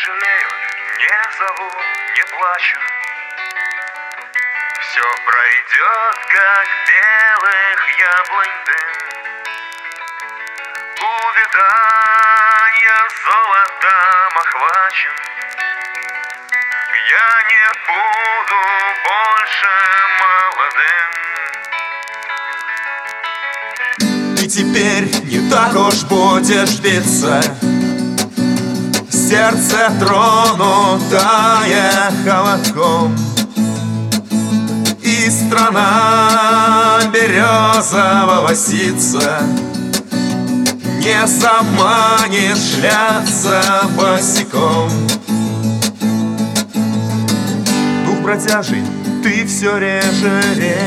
жалею, не зову, не плачу. Все пройдет, как белых яблонь дым. Увяданья золотом охвачен. Я не буду больше молодым. Ты теперь не так уж будешь биться, сердце тронутое холодком, и страна березового ситца не заманит шляться босиком. Дух бродяжий ты все реже,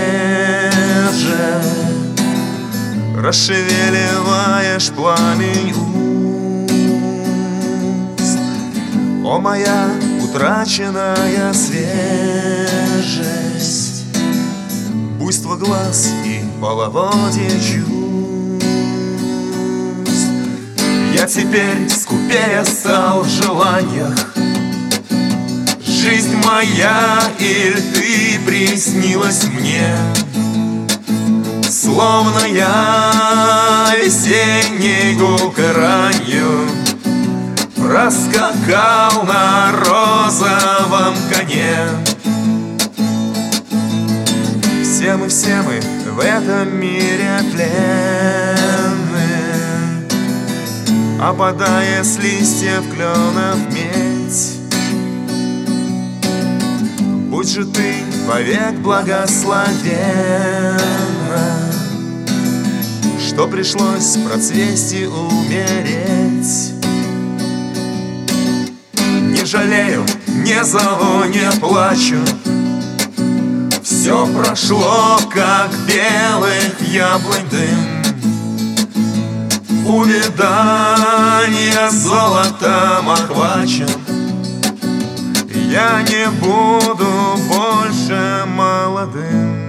расшевеливаешь пламень уст. О, моя утраченная свежесть, буйство глаз и половодье чувств. Я теперь скупее стал в желаниях. Жизнь моя, иль ты приснилась мне, словно я весенней гулкой ранью проскакал на розовом коне. Все мы в этом мире пленны, опадая с листьев кленов медь. Будь же ты вовек благословенна, что пришлось в процвесте умереть. Не жалею, не зову, не плачу. Все прошло, как белых яблонь дым. Увяданья золотом охвачен. Я не буду больше молодым.